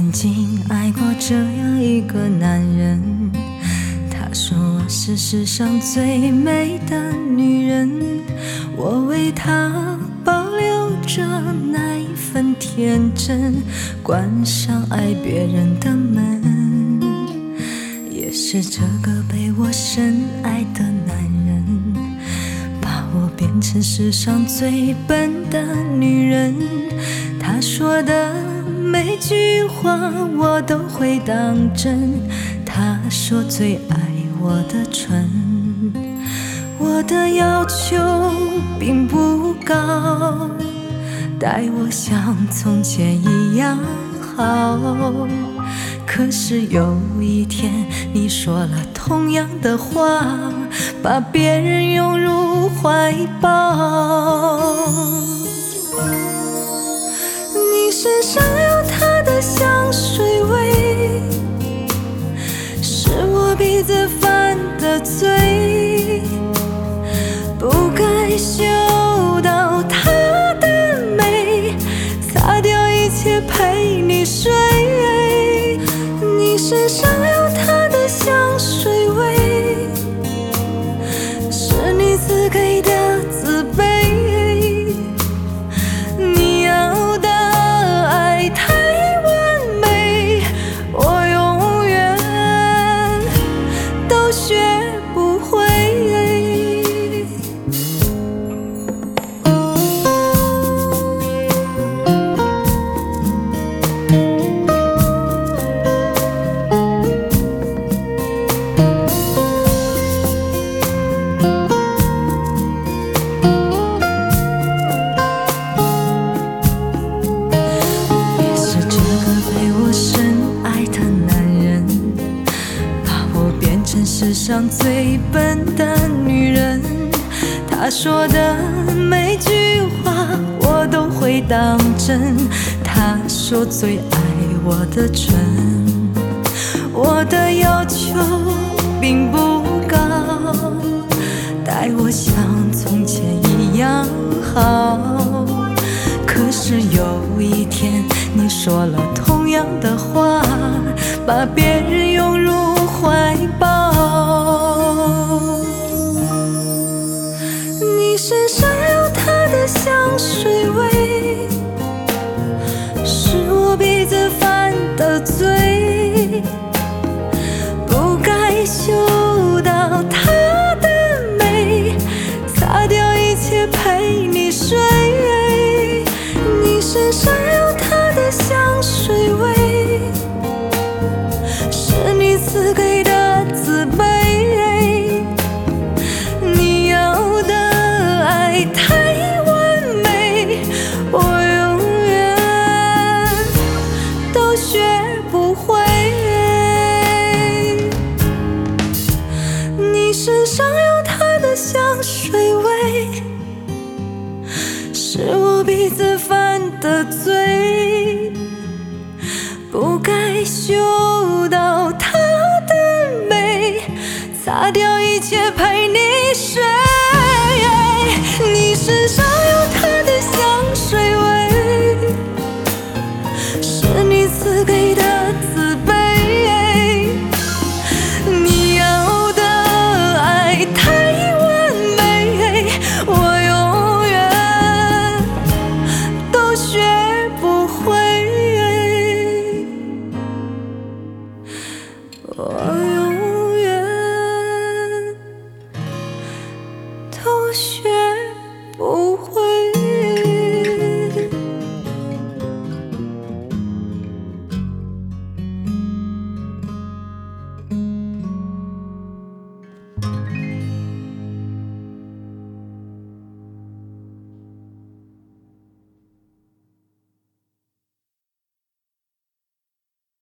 曾经爱过这样一个男人，他说我是世上最美的女人，我为他保留着那一份天真，关上爱别人的门，也是这个被我深爱的男人，把我变成世上最笨的女人。他说的每句话我都会当真，他说最爱我的唇。我的要求并不高，待我像从前一样好，可是有一天你说了同样的话，把别人拥入怀抱。你身上有他的香水味，是我鼻子犯的罪，不该嗅到他的美，擦掉一切陪你睡。你身上有他的香水味，是你赐给的自卑，你要的爱太完美，我永远都学不会。世上最笨的女人，她说的每句话我都会当真，她说最爱我的唇。我的要求并不高，待我像从前一样好，可是有一天你说了同样的话，把别人拥入怀抱。你身上有他的香水味，是我鼻子犯的罪，不该嗅到他的美，擦掉一切陪你睡。你身上有他的香水味，是你赐给的自卑，你要的爱太完美，我永远都学不会。你身上有他的香水味，是我鼻子犯的罪，不该嗅到他的美，擦掉一切陪你睡。你身上有他的香水味，是你赐给的自卑，你要的爱太完美，我永远都学不会。我永远都学不会。